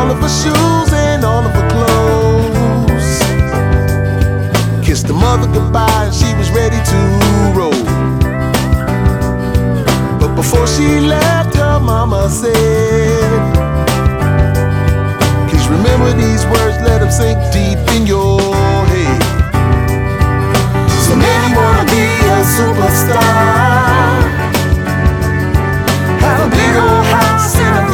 all of her shoes and all of her clothes. Kissed her mother goodbye and she was ready to roll. But before she left, her mama said, please remember these words, let them sink deep in your